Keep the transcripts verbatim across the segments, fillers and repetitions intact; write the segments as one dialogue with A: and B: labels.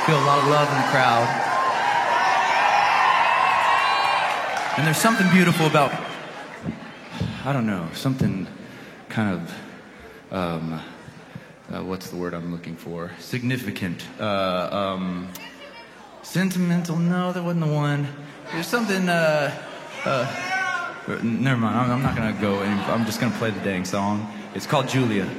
A: Feel a lot of love in the crowd. And there's something beautiful about, I don't know, something kind of, um, uh, what's the word I'm looking for? Significant. Uh, um, sentimental? No, that wasn't the one. There's something, uh, uh, never mind, I'm, I'm not gonna go, any, I'm just gonna play the dang song. It's called Julia.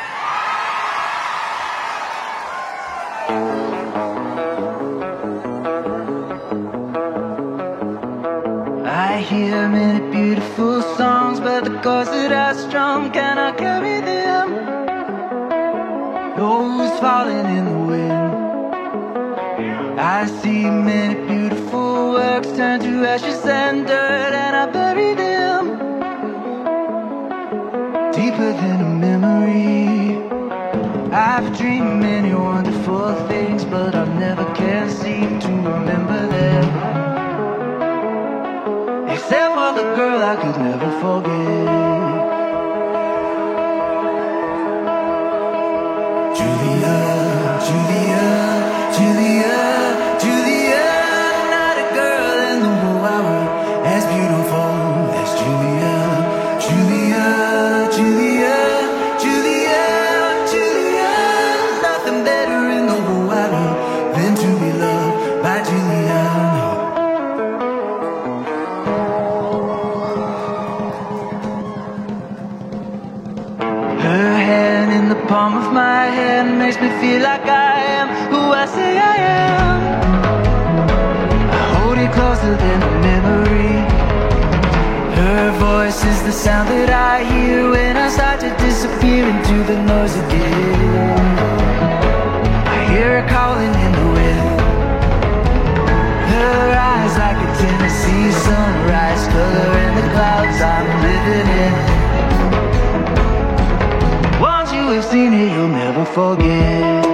A: I hear many beautiful songs, but the chords that I strum cannot carry them. Those falling in the wind. I see many beautiful works turn to ashes and dirt, and I bury them deeper than a memory. I've dreamed many wonderful things, but I never can seem to remember them. Except for the girl I could never forget. Julia, Julia, Julia, Julia. Not a girl in the whole wide world as beautiful as Julia. Julia, Julia, Julia, Julia. Nothing better in the whole wide world than to be loved by Julia. Her hand in the palm of my hand makes me feel like I am who I say I am. I hold it closer than a memory. Her voice is the sound that I hear when I start to disappear into the noise again. I hear her calling in the wind. Her eyes like a Tennessee sunrise, color in the clouds I'm living in. Once you have seen it, you'll never forget.